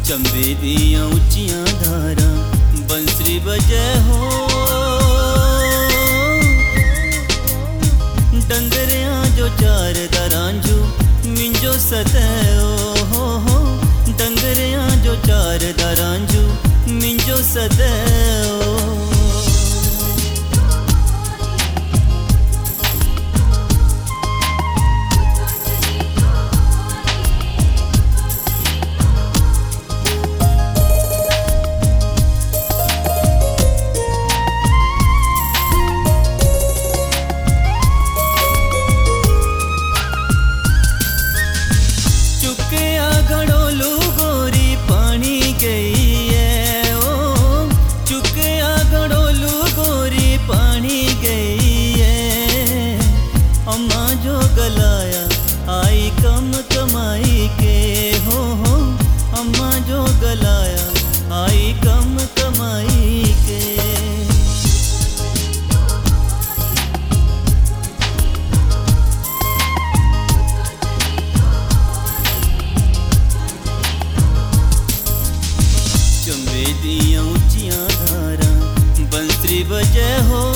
चंबे दियां उच्चियां धारां बंसरी बजे हो, डंगरियां जो चार दरांजू मिंजो सदै हो, डंगरियां जो चार दरांजू मिंजो सदै कमाई के हो, अम्मा जो गलाया आई कम कमाई के। चंबे दियां उच्चियां धारां बंसरी बजे हो,